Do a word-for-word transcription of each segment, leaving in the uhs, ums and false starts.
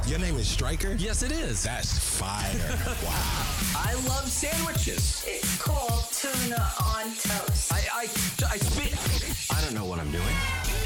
Your name is Stryker? Yes, it is. That's fire. Wow. I love sandwiches. It's called tuna on toast. I, I, I spit. I don't know what I'm doing.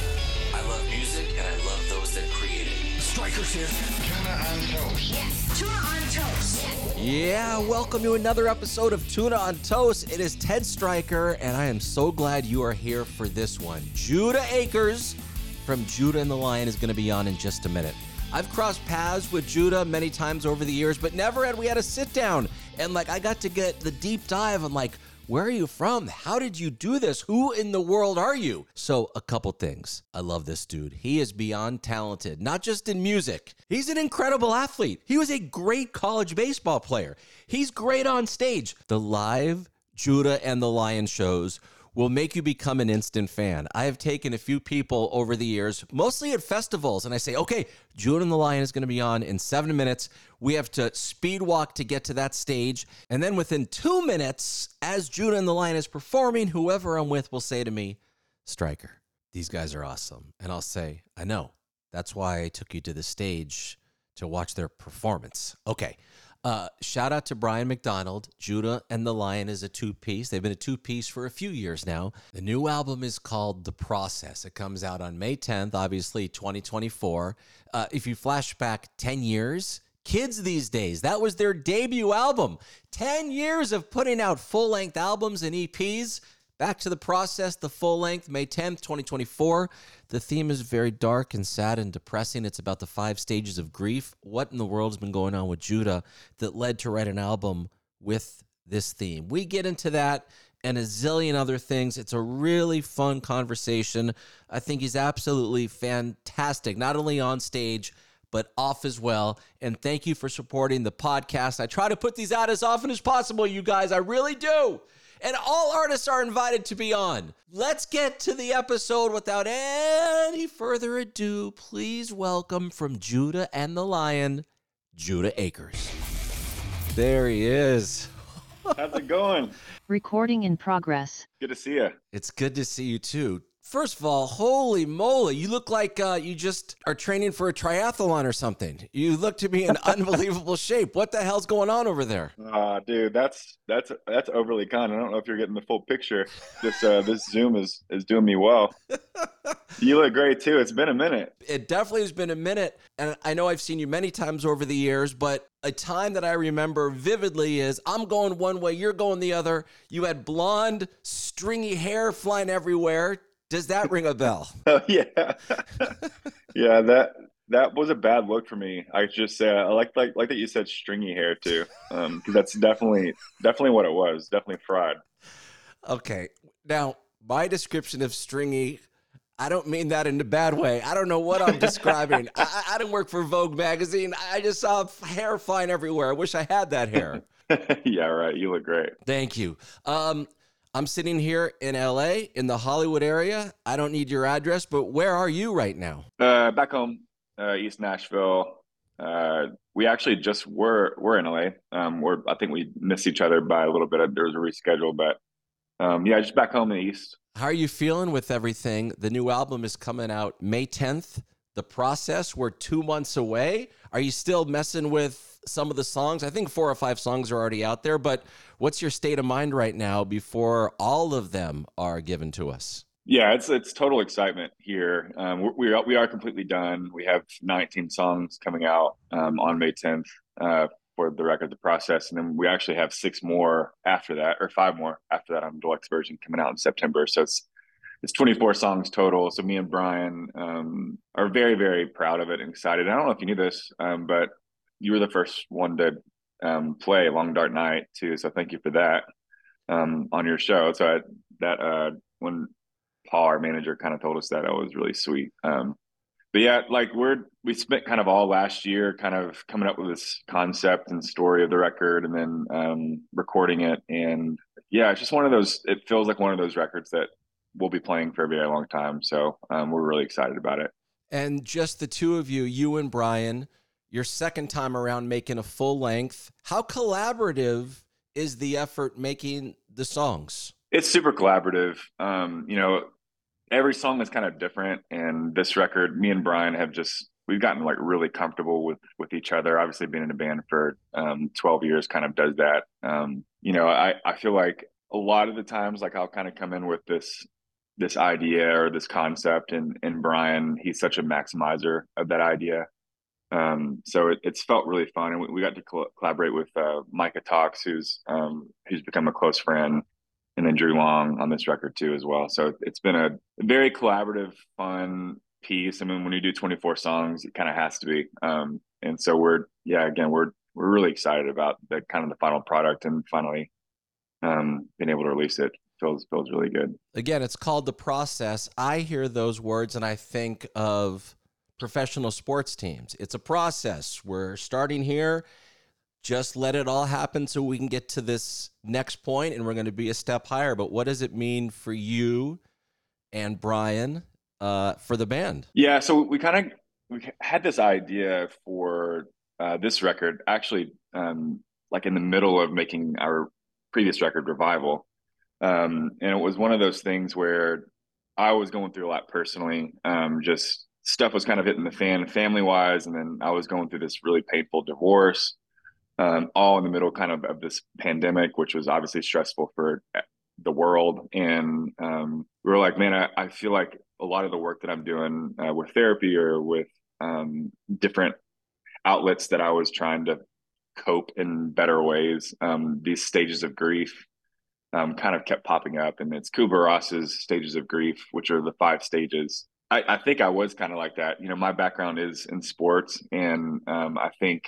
I love music, and I love those that create it. Stryker's here. Tuna on toast. Yes, tuna on toast. Yeah, welcome to another episode of Tuna on Toast. It is Ted Stryker, and I am so glad you are here for this one. Judah Akers from Judah and the Lion is going to be on in just a minute. I've crossed paths with Judah many times over the years, but never had we had a sit down. And like I got to get the deep dive on like, where are you from? How did you do this? Who in the world are you? So a couple things. I love this dude. He is beyond talented, not just in music. He's an incredible athlete. He was a great college baseball player. He's great on stage. The live Judah and the Lion shows will make you become an instant fan. I have taken a few people over the years, mostly at festivals, and I say, okay, Judah and the Lion is going to be on in seven minutes. We have to speed walk to get to that stage. And then within two minutes, as Judah and the Lion is performing, whoever I'm with will say to me, Stryker, these guys are awesome. And I'll say, I know. That's why I took you to the stage to watch their performance. Okay. Uh, shout out to Brian McDonald. Judah and the Lion is a two-piece. They've been a two-piece for a few years now. The new album is called The Process. It comes out on May tenth, obviously twenty twenty-four. Uh, if you flash back ten years, kids these days, that was their debut album. ten years of putting out full-length albums and E Ps. Back to The Process, the full-length, May tenth, twenty twenty-four. The theme is very dark and sad and depressing. It's about the five stages of grief. What in the world has been going on with Judah that led to write an album with this theme? We get into that and a zillion other things. It's a really fun conversation. I think he's absolutely fantastic, not only on stage, but off as well. And thank you for supporting the podcast. I try to put these out as often as possible, you guys. I really do. And all artists are invited to be on. Let's get to the episode without any further ado. Please welcome from Judah and the Lion, Judah Akers. There he is. How's it going? Recording in progress. Good to see you. It's good to see you too. First of all, holy moly, you look like uh, you just are training for a triathlon or something. You look to be in unbelievable shape. What the hell's going on over there? Uh, dude, that's that's that's overly kind. I don't know if you're getting the full picture. This uh, this Zoom is is doing me well. You look great too. It's been a minute. It definitely has been a minute, and I know I've seen you many times over the years, but a time that I remember vividly is I'm going one way, you're going the other. You had blonde, stringy hair flying everywhere. Does that ring a bell? Oh yeah, yeah. That that was a bad look for me. I just say I like like like that you said stringy hair too, um, because that's definitely definitely what it was. Definitely fried. Okay, now my description of stringy, I don't mean that in a bad way. I don't know what I'm describing. I, I didn't work for Vogue magazine. I just saw hair flying everywhere. I wish I had that hair. Yeah, right. You look great. Thank you. Um, I'm sitting here in L A, in the Hollywood area. I don't need your address, but where are you right now? Uh, back home, uh, East Nashville. Uh, we actually just were we're in L A. Um, we're I think we missed each other by a little bit. There was a reschedule, but um, yeah, just back home in the East. How are you feeling with everything? The new album is coming out May tenth. The Process. We're two months away. Are you still messing with some of the songs? I think four or five songs are already out there, but what's your state of mind right now before all of them are given to us? Yeah, it's it's total excitement here. Um, we we are, we are completely done. We have nineteen songs coming out um, on May tenth uh, for the record, The Process, and then we actually have six more after that, or five more after that on deluxe version coming out in September. So it's it's twenty-four songs total. So me and Brian um, are very, very proud of it and excited. I don't know if you knew this, um, but you were the first one to um, play Long Dark Night too. So thank you for that um, on your show. So I, that uh, when Paul, our manager, kind of told us that, it was really sweet. Um, but yeah, like we're we spent kind of all last year kind of coming up with this concept and story of the record, and then um, recording it. And yeah, it's just one of those. It feels like one of those records that we'll be playing for a very long time. So um, we're really excited about it. And just the two of you, you and Brian, your second time around making a full length. How collaborative is the effort making the songs? It's super collaborative. Um, you know, every song is kind of different. And this record, me and Brian have just we've gotten like really comfortable with with each other. Obviously, being in a band for um, twelve years kind of does that. Um, you know, I I feel like a lot of the times, like I'll kind of come in with this this idea or this concept, and and Brian, he's such a maximizer of that idea. Um, so it, it's felt really fun, and we, we got to col- collaborate with uh, Micah Talks, who's um, who's become a close friend, and then Drew Long on this record too as well. So it's been a very collaborative, fun piece. I mean, when you do twenty-four songs, it kind of has to be. Um, and so we're yeah, again, we're we're really excited about the kind of the final product, and finally um, being able to release it feels feels really good. Again, it's called The Process. I hear those words and I think of professional sports teams. It's a process. We're starting here. Just let it all happen so we can get to this next point, and we're going to be a step higher. But what does it mean for you and Brian uh, for the band? Yeah, so we kind of we had this idea for uh, this record, actually, um, like in the middle of making our previous record, Revival. Um, and it was one of those things where I was going through a lot personally, um, just stuff was kind of hitting the fan family wise. And then I was going through this really painful divorce, um, all in the middle kind of of this pandemic, which was obviously stressful for the world. And um, we were like, man, I, I feel like a lot of the work that I'm doing uh, with therapy or with um, different outlets that I was trying to cope in better ways, um, these stages of grief um, kind of kept popping up. And it's Kubler-Ross's stages of grief, which are the five stages. I, I think I was kind of like that. You know, my background is in sports, and um, I think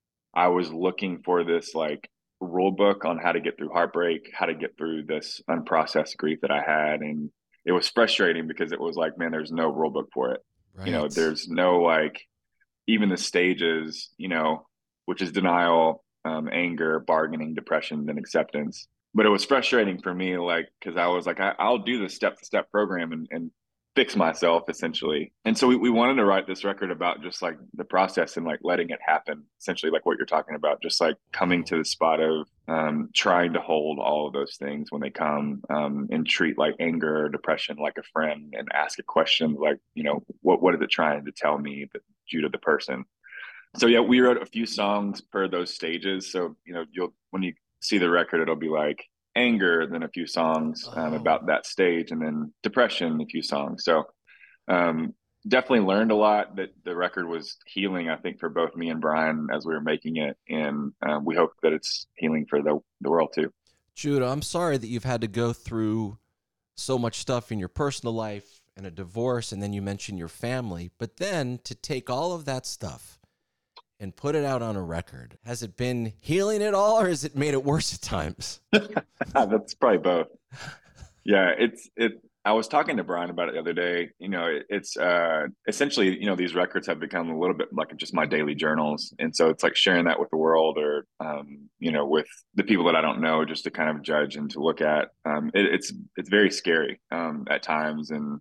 I was looking for this like rule book on how to get through heartbreak, how to get through this unprocessed grief that I had. And it was frustrating because it was like, man, there's no rule book for it. Right. You know, there's no like, even the stages, you know, which is denial, um, anger, bargaining, depression, then acceptance. But it was frustrating for me, like, because I was like, I, I'll do the step-to-step program and, and fix myself, essentially. And so we, we wanted to write this record about just like the process and like letting it happen, essentially like what you're talking about, just like coming to the spot of um, trying to hold all of those things when they come, um, and treat like anger or depression like a friend, and ask a question like, you know, what what is it trying to tell me, that Judah the person? So yeah, we wrote a few songs per those stages. So, you know, you'll when you see the record, it'll be like anger, then a few songs um, oh. about that stage, and then depression, a few songs. So um, definitely learned a lot. That the record was healing, I think, for both me and Brian as we were making it, and um, we hope that it's healing for the the world too. Judah, I'm sorry that you've had to go through so much stuff in your personal life and a divorce, and then you mentioned your family, but then to take all of that stuff and put it out on a record, has it been healing at all, or has it made it worse at times? That's probably both. Yeah, it's it. I was talking to Brian about it the other day. You know, it, it's uh, essentially, you know, these records have become a little bit like just my daily journals, and so it's like sharing that with the world, or um, you know, with the people that I don't know, just to kind of judge and to look at. Um, it, it's it's very scary um, at times, and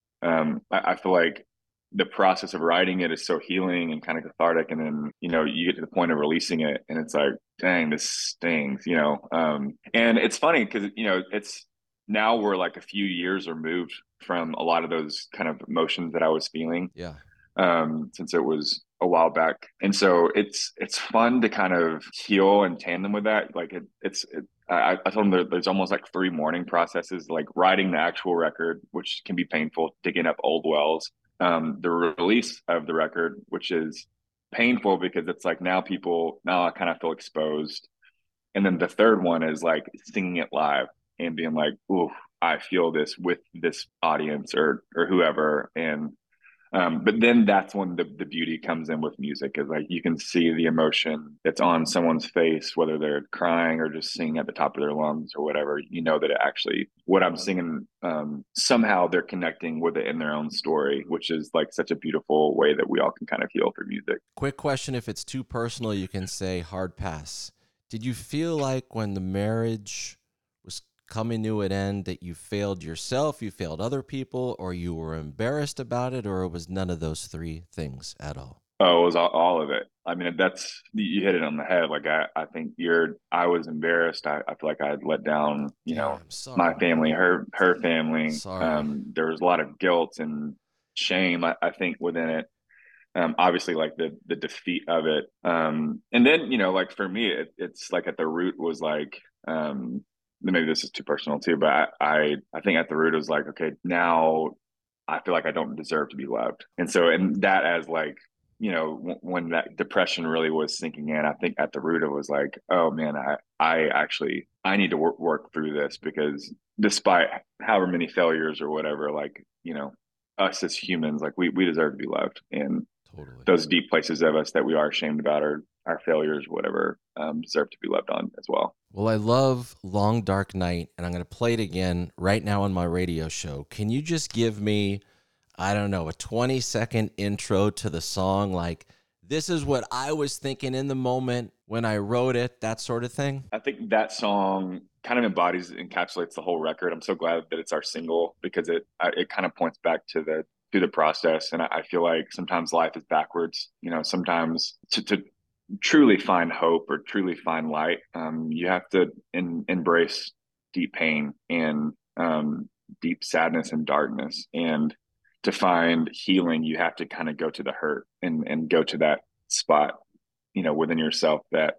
um, I, I feel like the process of writing it is so healing and kind of cathartic. And then, you know, you get to the point of releasing it and it's like, dang, this stings, you know? Um, and it's funny because, you know, it's now we're like a few years removed from a lot of those kind of emotions that I was feeling. Yeah. Um, since it was a while back. And so it's, it's fun to kind of heal in tandem with that. Like it, it's, it, I, I told him there, there's almost like three mourning processes, like writing the actual record, which can be painful, digging up old wells. Um, the release of the record, which is painful because it's like now people, now I kind of feel exposed. And then the third one is like singing it live and being like, ooh, I feel this with this audience or or whoever. And um, but then that's when the, the beauty comes in with music, is like you can see the emotion that's on someone's face, whether they're crying or just singing at the top of their lungs or whatever. You know that it actually, what I'm singing, um, somehow they're connecting with it in their own story, which is like such a beautiful way that we all can kind of heal through music. Quick question. If it's too personal, you can say hard pass. Did you feel like when the marriage was coming to an end that you failed yourself, you failed other people, or you were embarrassed about it, or it was none of those three things at all? Oh, it was all, all of it. I mean, that's, you hit it on the head. Like, I, I think you're, I was embarrassed. I, I feel like I had let down, you know, Damn, my family, her, her family. Sorry. Um, there was a lot of guilt and shame, I, I think, within it. um, obviously like the the defeat of it. Um, and then, you know, like for me, it, it's like at the root was like, um, maybe this is too personal too, but I, I, I think at the root it was like, okay, now I feel like I don't deserve to be loved. And so, and that as like, you know, w- when that depression really was sinking in, I think at the root it was like, oh man, I, I actually, I need to work, work through this, because despite however many failures or whatever, like, you know, us as humans, like we, we deserve to be loved. And Totally. those deep places of us that we are ashamed about, our, our failures, whatever, um, deserve to be loved on as well. Well, I love Long Dark Night, and I'm going to play it again right now on my radio show. Can you just give me, I don't know, a twenty second intro to the song? Like, this is what I was thinking in the moment when I wrote it, that sort of thing. I think that song kind of embodies, encapsulates the whole record. I'm so glad that it's our single, because it it kind of points back to the to the process. And I, I feel like sometimes life is backwards. You know, sometimes to, to truly find hope or truly find light, um, you have to in, embrace deep pain and um, deep sadness and darkness. And to find healing, you have to kind of go to the hurt and and go to that spot, you know, within yourself that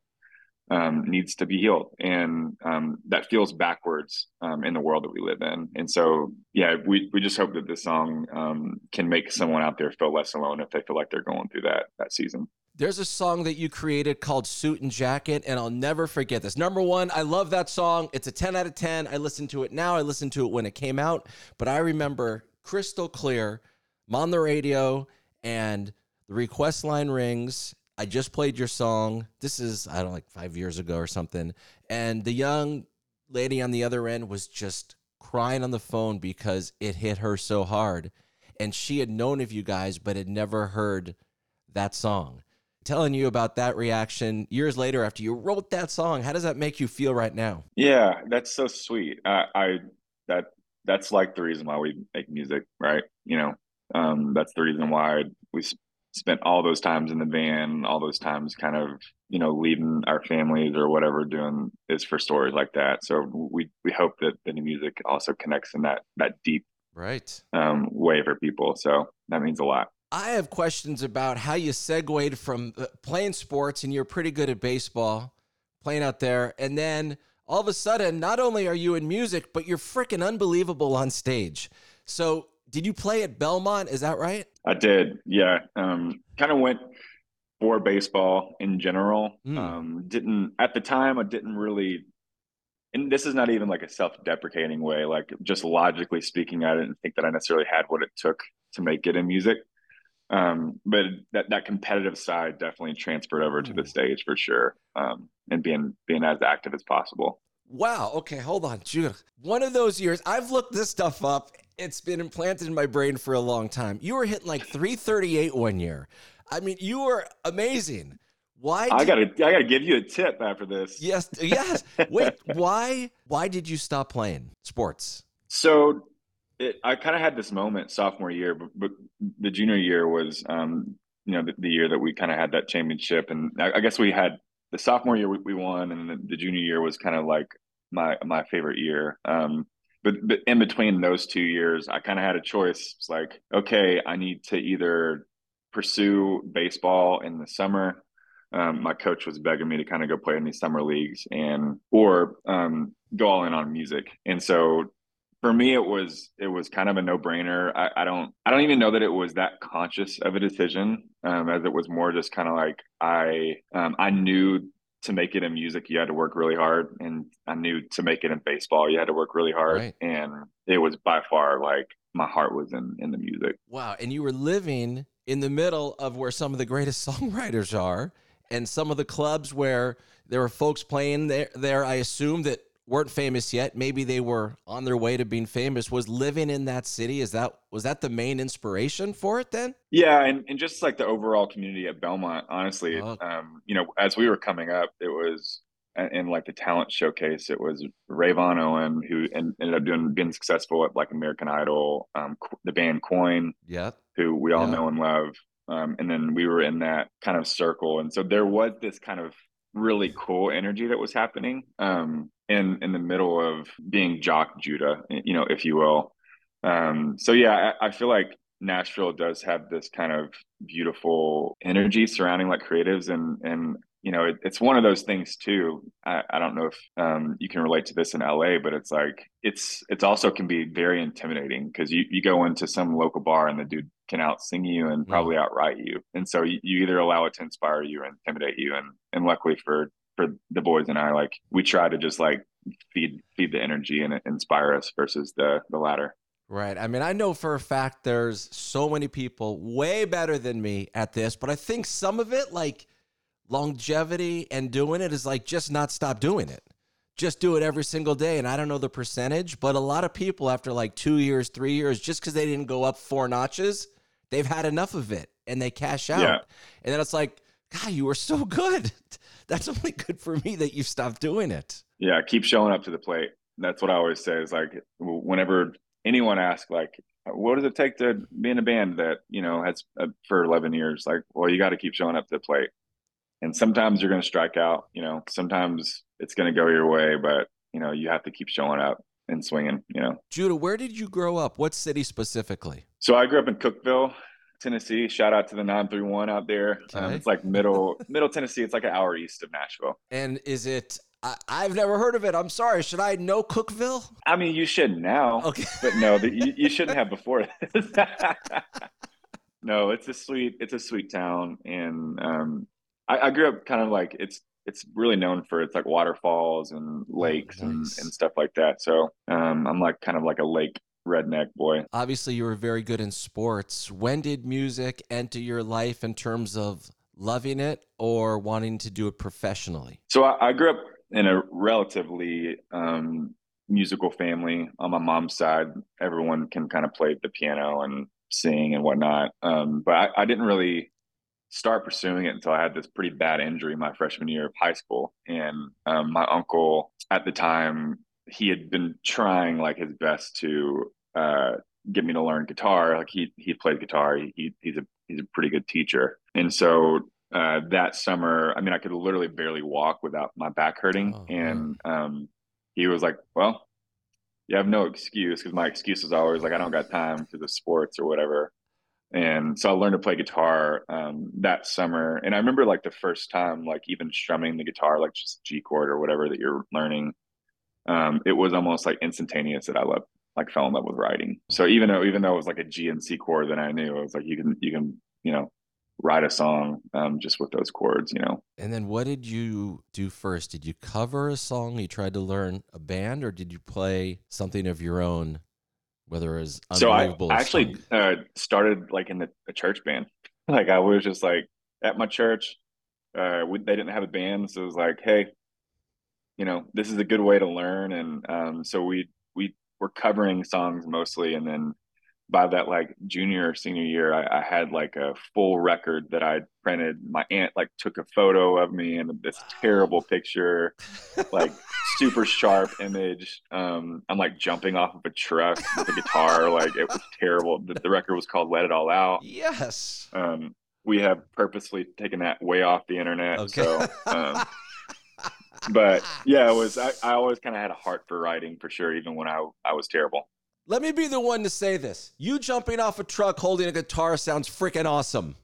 um, needs to be healed, and um, that feels backwards um, in the world that we live in. And so, yeah, we we just hope that this song um, can make someone out there feel less alone if they feel like they're going through that that season. There's a song that you created called Suit and Jacket, and I'll never forget this. Number one, I love that song. It's a ten out of ten. I listen to it now. I listened to it when it came out, but I remember crystal clear. I'm on the radio, and the request line rings. I just played your song. This is, I don't know, like five years ago or something. And the young lady on the other end was just crying on the phone because it hit her so hard. And she had known of you guys, but had never heard that song. Telling you about that reaction years later after you wrote that song, how does that make you feel right now? Yeah, that's so sweet. I, I that that's like the reason why we make music, right? You know, um, that's the reason why we spent all those times in the van, all those times kind of, you know, leaving our families or whatever, doing is for stories like that. So we we hope that the new music also connects in that that deep right um, way for people. So that means a lot. I have questions about how you segued from uh, playing sports, and you're pretty good at baseball, playing out there, and then all of a sudden, not only are you in music, but you're freaking unbelievable on stage. So did you play at Belmont? Is that right? I did. Yeah. Um, kind of went for baseball in general. Mm. Um, didn't at the time, I didn't really, and this is not even like a self-deprecating way, like just logically speaking, I didn't think that I necessarily had what it took to make it in music. Um, but that, that competitive side definitely transferred over to the stage for sure. Um, and being, being as active as possible. Wow. Okay. Hold on, Judah. One of those years, I've looked this stuff up. It's been implanted in my brain for a long time. You were hitting like three thirty-eight one year. I mean, you were amazing. Why? I did, gotta, I gotta give you a tip after this. Yes. Yes. Wait, why, why did you stop playing sports? So it, I kind of had this moment sophomore year, but, but the junior year was, um, you know, the, the year that we kind of had that championship. And I, I guess we had the sophomore year we, we won, and the, the junior year was kind of like my, my favorite year. Um, But, but in between those two years, I kind of had a choice. It's like, okay, I need to either pursue baseball in the summer. Um, my coach was begging me to kind of go play in these summer leagues, and or um, go all in on music. And so for me, it was it was kind of a no brainer. I, I don't I don't even know that it was that conscious of a decision, um, as it was more just kind of like I um, I knew. To make it in music, you had to work really hard. And I knew to make it in baseball, you had to work really hard. Right. And it was by far like my heart was in, in the music. Wow. And you were living in the middle of where some of the greatest songwriters are, and some of the clubs where there were folks playing there, there I assume, that weren't famous yet. Maybe they were on their way to being famous. Was living in that city, is that was that the main inspiration for it then? Yeah, and, and just like the overall community at Belmont, honestly, Oh. um, you know, as we were coming up, it was in like the talent showcase, it was Rayvon Owen, who en- ended up doing being successful at like American Idol, um, the band Coin, Yeah. who we all Yeah. know and love. Um, and then we were in that kind of circle. And so there was this kind of really cool energy that was happening um, in, in the middle of being Jock Judah, you know, if you will. Um, so, yeah, I, I feel like Nashville does have this kind of beautiful energy surrounding like creatives, and and you know it, it's one of those things too. I, I don't know if um, you can relate to this in L A, but it's like it's it's also can be very intimidating because you you go into some local bar and the dude can out sing you and probably mm. outright you, and so you, you either allow it to inspire you or intimidate you, and and luckily for for the boys and I, like we try to just like feed feed the energy and inspire us versus the the latter. Right. I mean, I know for a fact there's so many people way better than me at this, but I think some of it, like longevity and doing it, is like just not stop doing it. Just do it every single day. And I don't know the percentage, but a lot of people after like two years, three years, just because they didn't go up four notches, they've had enough of it and they cash out. Yeah. And then it's like, God, you were so good. That's only good for me that you stopped doing it. Yeah, keep showing up to the plate. That's what I always say is like whenever anyone asks, like, what does it take to be in a band that, you know, has uh, for eleven years? Like, well, you got to keep showing up to the plate. And sometimes you're going to strike out, you know, sometimes it's going to go your way, but, you know, you have to keep showing up and swinging, you know. Judah, where did you grow up? What city specifically? So I grew up in Cookeville, Tennessee. Shout out to the nine three one out there. Okay. Um, it's like middle, middle Tennessee. It's like an hour east of Nashville. And is it, I, I've never heard of it. I'm sorry. Should I know Cookeville? I mean, you should now, okay. But no, the, you, you shouldn't have before this. No, it's a sweet, it's a sweet town. And um, I, I grew up kind of like, it's, it's really known for its like waterfalls and lakes oh, nice. and, and stuff like that. So um, I'm like kind of like a lake redneck boy. Obviously, you were very good in sports. When did music enter your life in terms of loving it or wanting to do it professionally? So I, I grew up in a relatively um, musical family. On my mom's side, everyone can kind of play the piano and sing and whatnot. Um, but I, I didn't really start pursuing it until I had this pretty bad injury my freshman year of high school. And um, my uncle at the time, he had been trying like his best to uh, get me to learn guitar. Like he he played guitar. He, he he's a he's a pretty good teacher. And so uh, that summer, I mean, I could literally barely walk without my back hurting. Oh, and um, he was like, "Well, you have no excuse," because my excuse was always like, "I don't got time for the sports or whatever." And so I learned to play guitar um, that summer. And I remember like the first time, like even strumming the guitar, like just G chord or whatever that you're learning. Um, it was almost like instantaneous that I love, like fell in love with writing. So even though, even though it was like a G and C chord, then I knew it was like, you can, you can, you know, write a song um, just with those chords, you know? And then what did you do first? Did you cover a song? You tried to learn a band, or did you play something of your own? Whether it was unbelievable. So I actually uh, started like in the, a church band. Like I was just like at my church, uh, we, they didn't have a band. So it was like, hey, you know, this is a good way to learn. And um, so we, we were covering songs mostly. And then by that like junior or senior year, I, I had like a full record that I printed. My aunt like took a photo of me and this terrible picture, like super sharp image. Um, I'm like jumping off of a truck with a guitar. Like it was terrible. The, the record was called Let It All Out. Yes. Um, we have purposely taken that way off the internet. Okay. So, um, but yeah, it was, I, I always kind of had a heart for writing for sure. Even when I, I was terrible. Let me be the one to say this. You jumping off a truck holding a guitar sounds freaking awesome.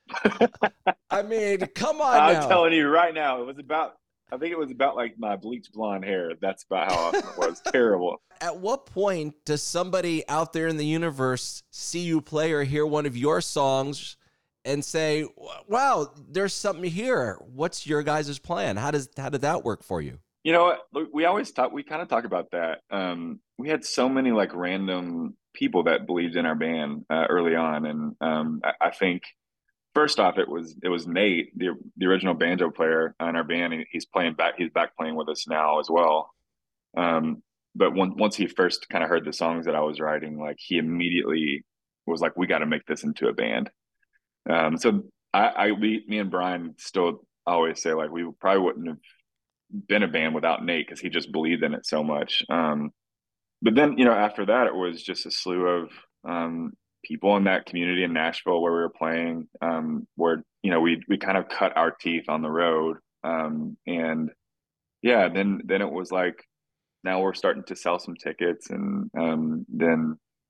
I mean, come on I'm now. telling you right now, it was about, I think it was about like my bleached blonde hair. That's about how awesome it was. Terrible. At what point does somebody out there in the universe see you play or hear one of your songs and say, wow, there's something here? What's your guys' plan? How does, how did that work for you? You know what? We always talk, we kind of talk about that. Um, we had so many like random people that believed in our band uh, early on. And um, I, I think first off, it was, it was Nate, the, the original banjo player in our band. And he's playing back, he's back playing with us now as well. Um, but when, once he first kind of heard the songs that I was writing, like he immediately was like, we got to make this into a band. Um, so I, I, we, me and Brian still always say like, we probably wouldn't have been a band without Nate because he just believed in it so much. Um, but then, you know, after that, it was just a slew of um, people in that community in Nashville where we were playing, um, where, you know, we we kind of cut our teeth on the road. Um, and yeah, then then it was like, now we're starting to sell some tickets, and um, then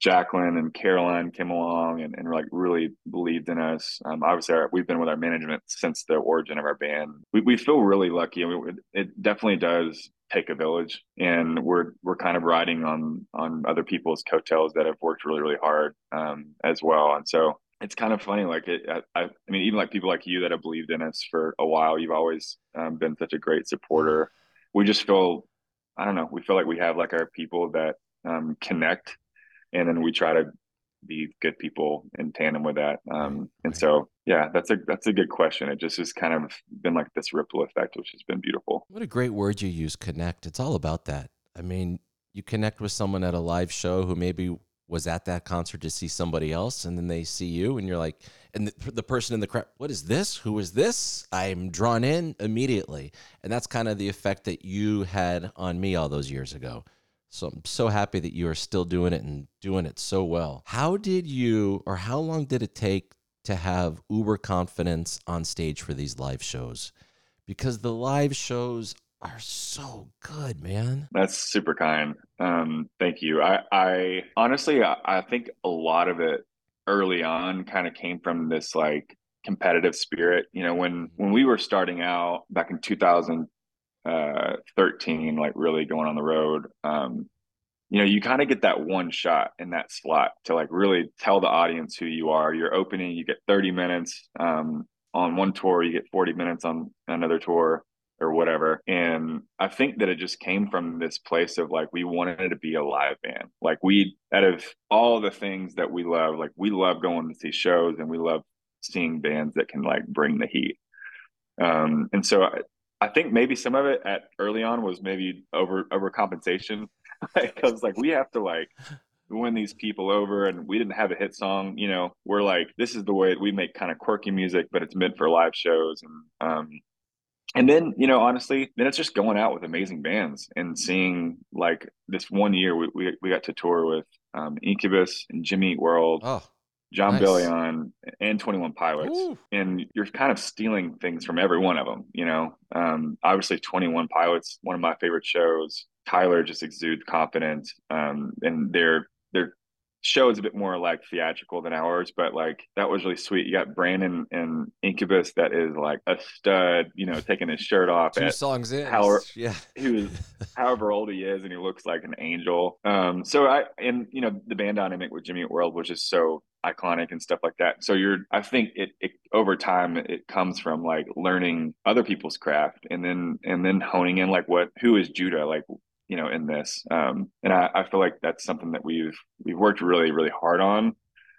Jacqueline and Caroline came along and, and like really believed in us. Um, obviously, our, we've been with our management since the origin of our band. We, we feel really lucky. I mean, it definitely does take a village, and we're we're kind of riding on on other people's coattails that have worked really really hard um, as well. And so it's kind of funny, like it. I, I mean, even like people like you that have believed in us for a while. You've always um, been such a great supporter. We just feel, I don't know, we feel like we have like our people that um, connect. And then we try to be good people in tandem with that. Um, and so, yeah, that's a that's a good question. It just has kind of been like this ripple effect, which has been beautiful. What a great word you use, connect. It's all about that. I mean, you connect with someone at a live show who maybe was at that concert to see somebody else, and then they see you, and you're like, and the, the person in the crowd, what is this? Who is this? I'm drawn in immediately. And that's kind of the effect that you had on me all those years ago. So I'm so happy that you are still doing it and doing it so well. How did you, or how long did it take to have uber confidence on stage for these live shows? Because the live shows are so good, man. That's super kind. Um, thank you. I, I honestly, I, I think a lot of it early on kind of came from this like competitive spirit. You know, when when we were starting out back in two thousand thirteen, like really going on the road, um, you know, you kind of get that one shot in that slot to like really tell the audience who you are. You're opening, you get thirty minutes um, on one tour, you get forty minutes on another tour or whatever. And I think that it just came from this place of like, we wanted to be a live band. Like we, out of all the things that we love, like we love going to see shows and we love seeing bands that can like bring the heat. Um, and so I, I think maybe some of it at early on was maybe over overcompensation, because like we have to like win these people over, and we didn't have a hit song. You know, we're like, this is the way we make kind of quirky music, but it's meant for live shows. And um, and then you know, honestly, then it's just going out with amazing bands and seeing like this one year we we, we got to tour with um, Incubus and Jimmy Eat World. Oh. John Nice. Bellion and twenty-one Pilots. Ooh. And you're kind of stealing things from every one of them, you know. Um, obviously twenty-one Pilots, one of my favorite shows. Tyler just exudes confidence, um, and their their show is a bit more like theatrical than ours, but like that was really sweet. You got Brandon and Incubus that is like a stud, you know, taking his shirt off Two at songs in. however, Yeah. he was however old he is, and he looks like an angel. Um, so I and you know the band dynamic with Jimmy Eat World was just so iconic and stuff like that. So you're, I think it, it over time it comes from like learning other people's craft, and then and then honing in like what who is Judah like, you know, in this. Um, and I, I feel like that's something that we've we've worked really really hard on.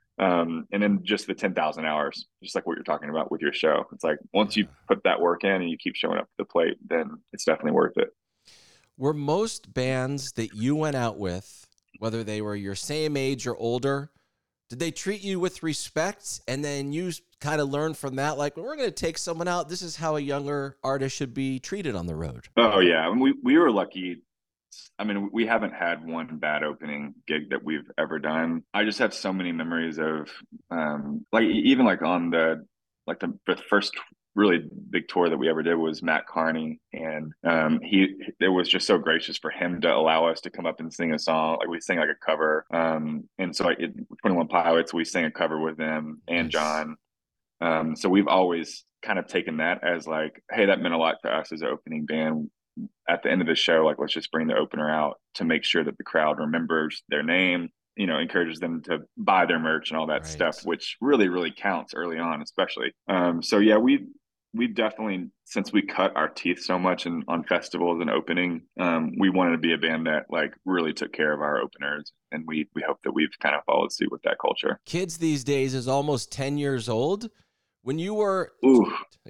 Um, and then just the ten thousand hours, just like what you're talking about with your show. It's like once you put that work in and you keep showing up to the plate, then it's definitely worth it. Were most bands that you went out with, whether they were your same age or older, did they treat you with respect, and then you kind of learn from that, like, well, we're going to take someone out, this is how a younger artist should be treated on the road? Oh yeah, we we were lucky. I mean, we haven't had one bad opening gig that we've ever done. I just have so many memories of, um, like even like on the like the, the first really big tour that we ever did was Matt Carney, and um, he it was just so gracious for him to allow us to come up and sing a song. Like we sang like a cover, um, and so like it, twenty-one Pilots, we sang a cover with them and Nice. John. Um, so we've always kind of taken that as like, hey, that meant a lot to us as an opening band. At the end of the show, like let's just bring the opener out to make sure that the crowd remembers their name, you know, encourages them to buy their merch and all that Right. stuff, which really, really counts early on, especially. Um, so yeah, we we definitely, since we cut our teeth so much in, on festivals and opening, um, we wanted to be a band that like really took care of our openers, and we we hope that we've kind of followed suit with that culture. Kids these days is almost ten years old. When you were Ooh,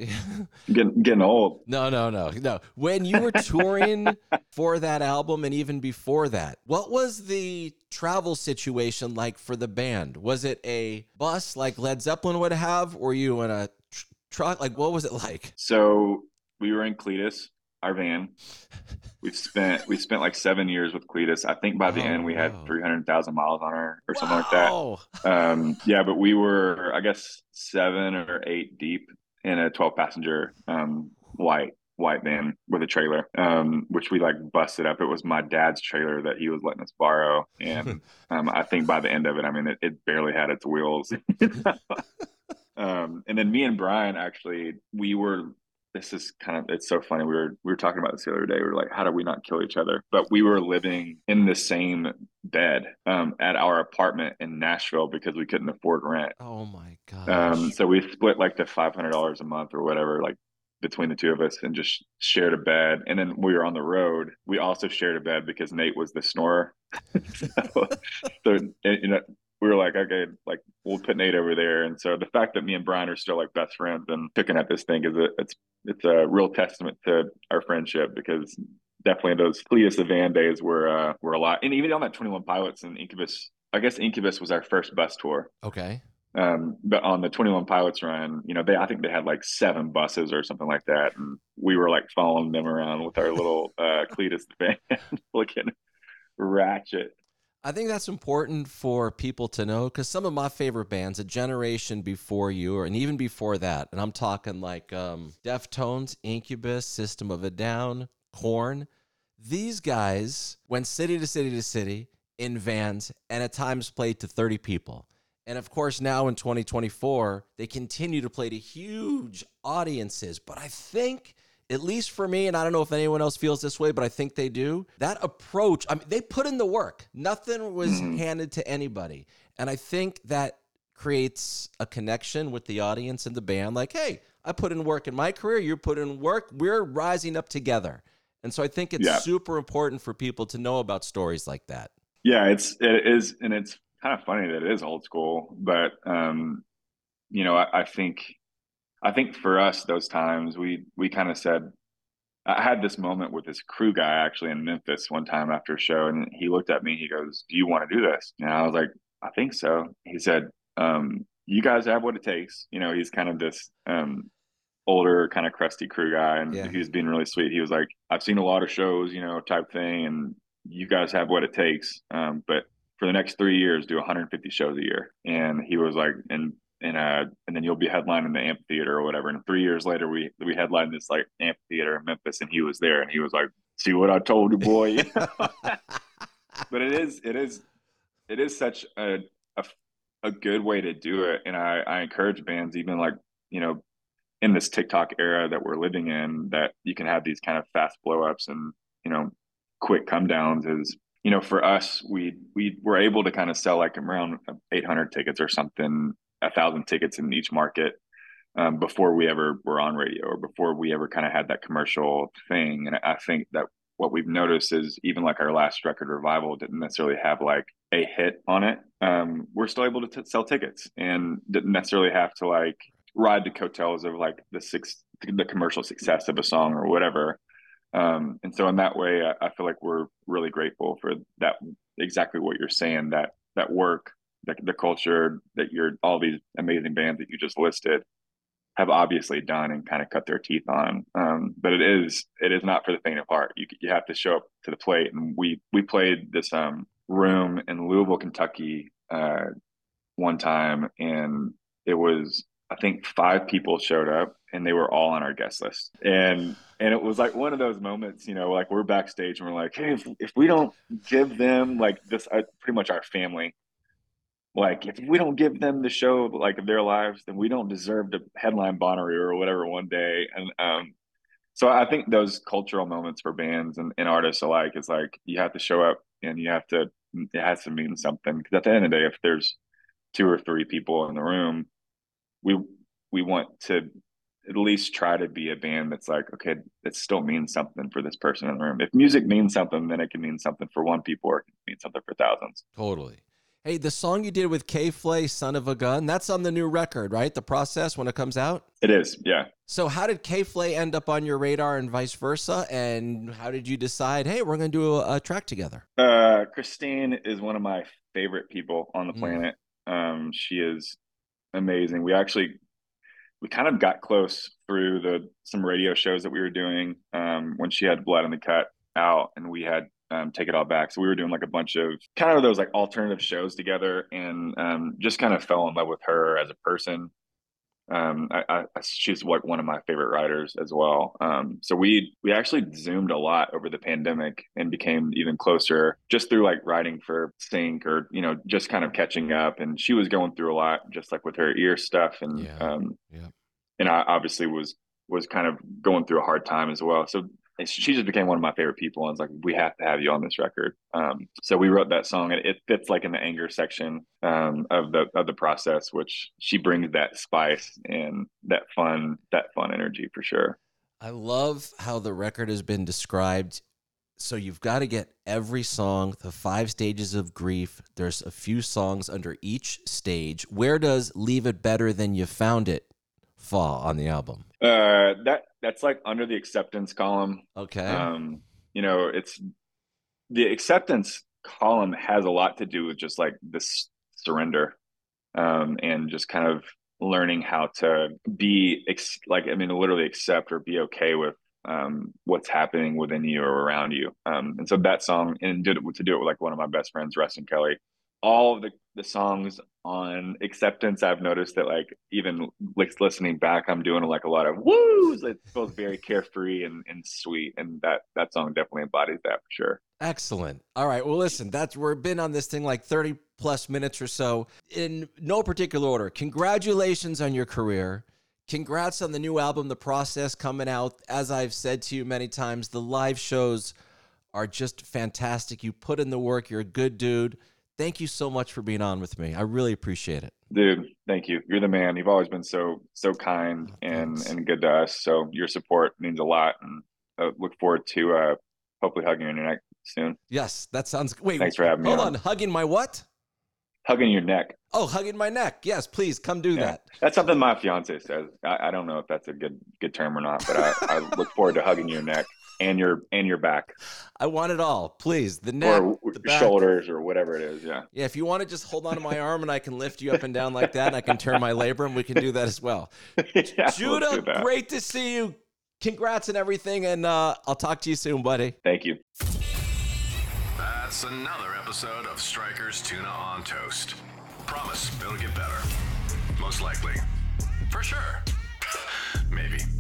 getting getting old. no, no, no, no. When you were touring for that album and even before that, what was the travel situation like for the band? Was it a bus like Led Zeppelin would have? Or were you in a tr- truck? Like, what was it like? So we were in Cletus, our van. We've spent we spent like seven years with Cletus. I think by the Oh, end we had wow. three hundred thousand miles on her or something like that. Wow. Um, yeah, but we were, I guess, seven or eight deep in a twelve passenger um, white. white van with a trailer, um, which we like busted up. It was my dad's trailer that he was letting us borrow. And um, I think by the end of it, I mean, it, it barely had its wheels. um, and then me and Brian, actually, we were, this is kind of, it's so funny. We were, we were talking about this the other day. We were like, how do we not kill each other? But we were living in the same bed um, at our apartment in Nashville because we couldn't afford rent. Oh my gosh. Um, so we split like the five hundred dollars a month or whatever, like between the two of us, and just shared a bed. And then we were on the road. We also shared a bed because Nate was the snorer. so, so, you know, we were like, okay, like we'll put Nate over there. And so the fact that me and Brian are still like best friends and picking at this thing is a, it's, it's a real testament to our friendship, because definitely those Cletus the Van days were, uh, were a lot. And even on that twenty-one Pilots and Incubus, I guess Incubus was our first bus tour. Okay. Um, but on the twenty-one Pilots run, you know, they, I think they had like seven buses or something like that. And we were like following them around with our little, uh, Cletus the Van looking ratchet. I think that's important for people to know, because some of my favorite bands, a generation before you, or and even before that, and I'm talking like um, Deftones, Incubus, System of a Down, Korn, these guys went city to city to city in vans and at times played to thirty people. And of course, now in twenty twenty-four, they continue to play to huge audiences. But I think, at least for me, and I don't know if anyone else feels this way, but I think they do, that approach, I mean, they put in the work. Nothing was mm-hmm. handed to anybody. And I think that creates a connection with the audience and the band. Like, hey, I put in work in my career, you put in work, we're rising up together. And so I think it's yeah. super important for people to know about stories like that. Yeah, it's, it is, and it's kind of funny that it is old school, but, um, you know, I, I think, I think for us, those times we, we kind of said, I had this moment with this crew guy actually in Memphis one time after a show, and he looked at me, he goes, do you want to do this? And I was like, I think so. He said, um, you guys have what it takes. You know, he's kind of this, um, older kind of crusty crew guy, and yeah. he was being really sweet. He was like, I've seen a lot of shows, you know, type thing, and you guys have what it takes. Um, but for the next three years, do one hundred fifty shows a year. And he was like, and and uh, and then you'll be headlining the amphitheater or whatever. And three years later, we we headlined this like amphitheater in Memphis, and he was there, and he was like, "See what I told you, boy." But it is it is it is such a, a a good way to do it, and I I encourage bands, even like, you know, in this TikTok era that we're living in, that you can have these kind of fast blow ups and, you know, quick come downs. Is, you know, for us, we we were able to kind of sell like around eight hundred tickets or something, a thousand tickets in each market, um, before we ever were on radio, or before we ever kind of had that commercial thing. And I think that what we've noticed is, even like our last record, Revival, didn't necessarily have like a hit on it. Um, we're still able to t- sell tickets, and didn't necessarily have to like ride the coattails of like the six, the commercial success of a song or whatever. Um, and so in that way, I, I feel like we're really grateful for that, exactly what you're saying, that, that work, the, the culture that you're, all these amazing bands that you just listed have obviously done and kind of cut their teeth on. Um, but it is, it is not for the faint of heart. You you have to show up to the plate. And we, we played this, um, room in Louisville, Kentucky, uh, one time, and it was, I think five people showed up, and they were all on our guest list. And, and it was like one of those moments, you know, like we're backstage and we're like, hey, if, if we don't give them like this, uh, pretty much our family, like if we don't give them the show like of their lives, then we don't deserve to headline Bonnaroo or whatever one day. And, um, so I think those cultural moments for bands and, and artists alike is like, you have to show up, and you have to, it has to mean something. Because at the end of the day, if there's two or three people in the room, we we want to at least try to be a band that's like, okay, it still means something for this person in the room. If music means something, then it can mean something for one people, or it can mean something for thousands. Totally. Hey, the song you did with K-Flay, Son of a Gun, that's on the new record, right? The Process, when it comes out? It is, yeah. So how did K-Flay end up on your radar and vice versa? And how did you decide, hey, we're going to do a, a track together? Uh, Christine is one of my favorite people on the planet. Mm. Um, she is amazing. We actually, we kind of got close through the some radio shows that we were doing um, when she had Blood in the Cut out, and we had um, Take It All Back. So we were doing like a bunch of kind of those like alternative shows together, and um, just kind of fell in love with her as a person. Um, I, I, she's like one of my favorite writers as well. Um, so we we actually zoomed a lot over the pandemic and became even closer just through like writing for Sync, or you know, just kind of catching up. And she was going through a lot, just like with her ear stuff, and Yeah. um, Yeah. and I obviously was was kind of going through a hard time as well. So she just became one of my favorite people. And I was like, we have to have you on this record. Um, so we wrote that song, and it fits like in the anger section um, of the of the process, which she brings that spice and that fun that fun energy for sure. I love how the record has been described. So you've got to get every song, the five stages of grief. There's a few songs under each stage. Where does Leave It Better Than You Found It fall on the album? Uh, that that's like under the acceptance column. Okay. Um, you know, it's the acceptance column has a lot to do with just like this surrender, um, and just kind of learning how to be ex- like, I mean, literally accept or be okay with um, what's happening within you or around you. Um, and so that song, and did it to do it with like one of my best friends, Rustin Kelly. All of the, the songs on acceptance, I've noticed that like even like listening back, I'm doing like a lot of woos. It feels very carefree and, and sweet, and that that song definitely embodies that for sure. Excellent. All right. Well, listen, that's we've been on this thing like thirty plus minutes or so in no particular order. Congratulations on your career. Congrats on the new album, The Process, coming out. As I've said to you many times, the live shows are just fantastic. You put in the work. You're a good dude. Thank you so much for being on with me. I really appreciate it. Dude, thank you. You're the man. You've always been so so kind Oh, and thanks. and good to us. So your support means a lot, and I look forward to uh, hopefully hugging your neck soon. Yes, that sounds... Wait, Thanks for having me hold on. on. Hugging my what? Hugging your neck. Oh, hugging my neck. Yes, please come do Yeah. that. That's something my fiance says. I, I don't know if that's a good good term or not, but I, I look forward to hugging your neck and your and your back, I want it all. Please. The neck, or the back. shoulders, or whatever it is. Yeah. Yeah, if you want to just hold on to my arm and I can lift you up and down like that, and I can turn my labrum, we can do that as well. Yeah, let's do Judah, that. great to see you. Congrats and everything, and uh, I'll talk to you soon, buddy. Thank you. That's another episode of Stryker's Tuna on Toast. Promise it'll get better. Most likely. For sure. Maybe.